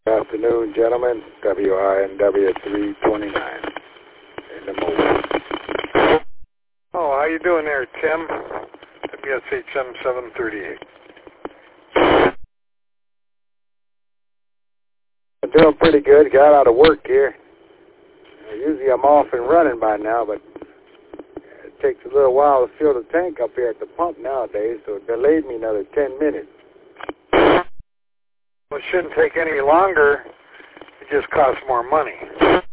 Good afternoon, gentlemen. WINW 329 in the mobile. Oh, how you doing there, Tim? WSHM 738. I'm doing pretty good. Got out of work here. Usually I'm off and running by now, but it takes a little while to fill the tank up here at the pump nowadays, so it delayed me another 10 minutes. Well, it shouldn't take any longer. It just costs more money.